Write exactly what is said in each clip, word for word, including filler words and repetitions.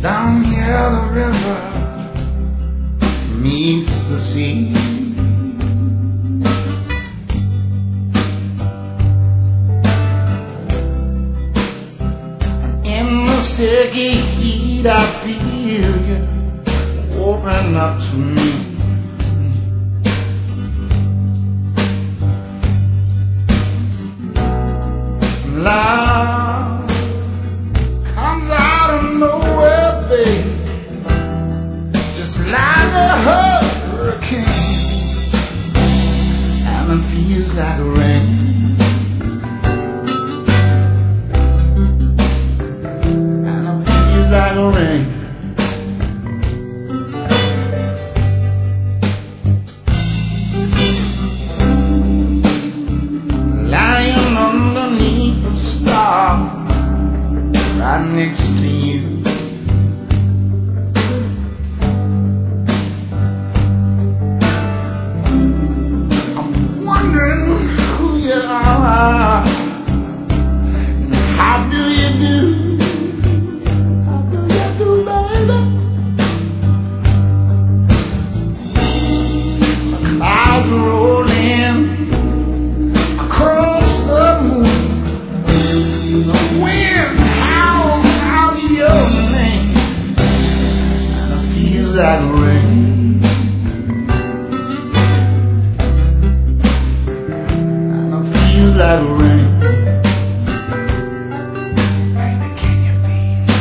Down here the river meets the sea. And in the sticky heat I feel you open up to me. Love comes out of nowhere, babe, just like a hurricane, and it feels like rain. And it feels like rain. Lying underneath the stars right next to you, I'm wondering who you are and how do you do, how do you do, baby? The clouds roll in across the moon, the wind howls out your name, and it feels like rain. And it feels like rain. Baby, can you feel it?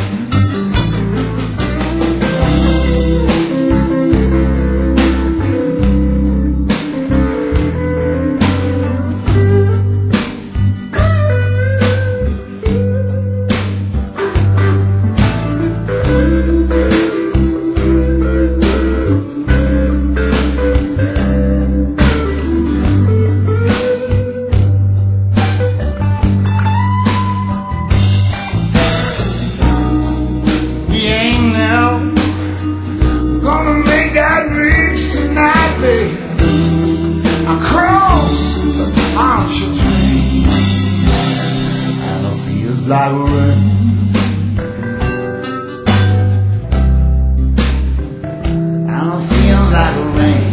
Gonna make that bridge tonight, babe, across the Pontchartrain, and it feels like rain. And it feels like rain.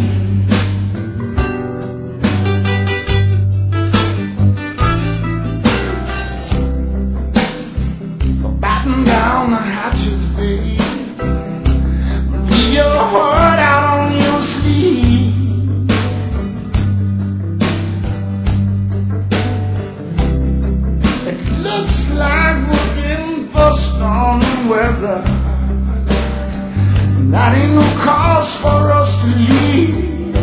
So batten down the hatches, babe, your heart out on your sleeve. It looks like we're in for stormy weather. That ain't no cause for us to leave.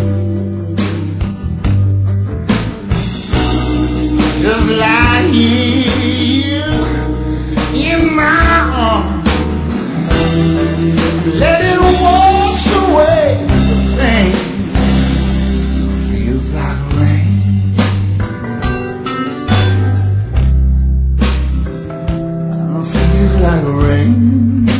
Just lie here in my arms, let it wash away the pain. It feels like rain. And it feels like rain.